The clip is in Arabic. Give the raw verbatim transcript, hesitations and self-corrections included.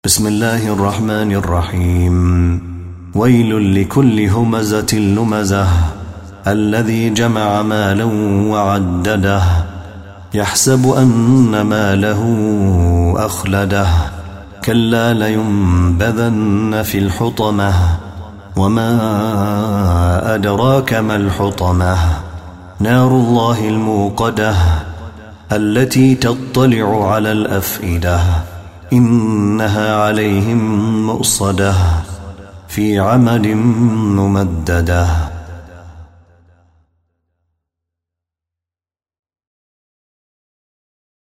بسم الله الرحمن الرحيم. ويل لكل همزة لمزة الذي جمع مالا وعدده يحسب أن ماله أخلده كلا لينبذن في الحطمة وما أدراك ما الحطمة نار الله الموقدة التي تطلع على الأفئدة إنها عليهم مؤصدة في عمد ممددة.